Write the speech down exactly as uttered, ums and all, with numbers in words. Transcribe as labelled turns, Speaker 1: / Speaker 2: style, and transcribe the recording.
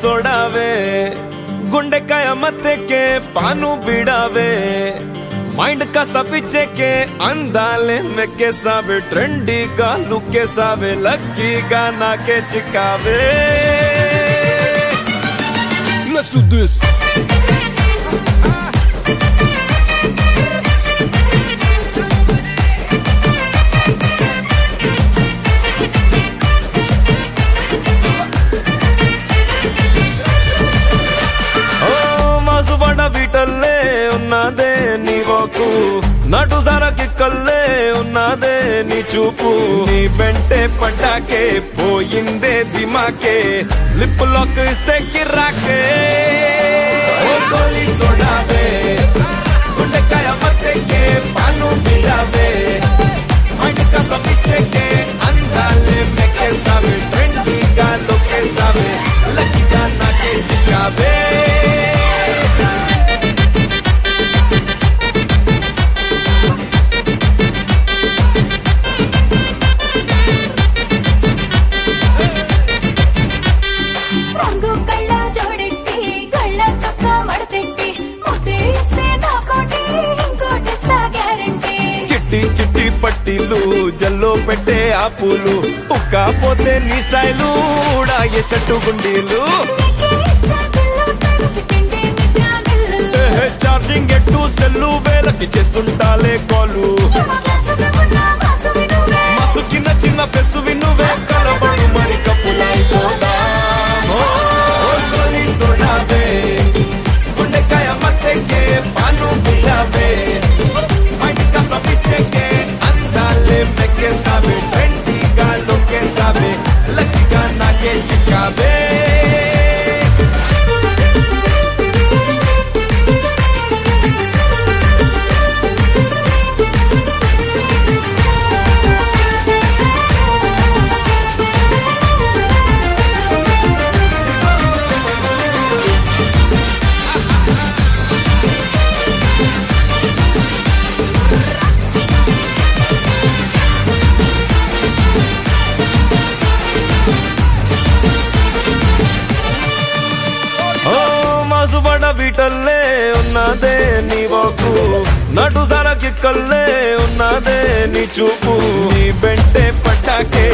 Speaker 1: సోడావే గుండెకాయ మత్తెకే పాను బిడావే మైండ్ కాస్త పిచ్చెకే అందాలే మెక్కేసావే ట్రెండీగా లుక్కేసావే లక్కీగా నాకే చిక్కావే. Let's do this. మాసుబడ వీటల్లే ఉన్నదే నీ వాకు నటు జరకి కల్లే ఉన్నదే నీ చూపు నీ వెంటే పడ్డాకే పోయిందే దిమాకే లిప్ లాక్ ఇస్తే కిరాకే సోడావే గుండెకాయ మత్తెకే పాను బిడావే మైండ్ కాస్త పిచ్చెకే అందాలే మెక్కేసావే ట్రెండీగా లుక్కేసావే లక్కీగా నాకే చిక్కావే. చిట్టి చిట్టి పట్టీలు జల్లో పెట్టే ఆ పూలు ఉక్కపోతే నీ స్టైలు ఊడాయే షట్టు గుండీలు చార్జింగ్ ఎట్టు సెల్లు వేలకి చేస్తుంటాలే కాలు మస్తు చిన్న చిన్న పెసు వినువే కలబడు మరి కప్పులైపోదా సోడావే గుండెకాయ మత్తెకే పాను బిడావే మెక్కేసావే ట్రెండీగా లుక్కేసావే లక్కీగా నాకే చిక్కావే. మాసుబడ బీటల్లే ఉన్నదే నీ వాకు నటు జరకి కల్లే ఉన్నదే నీ చూపు నీ వెంటే పట్టాకే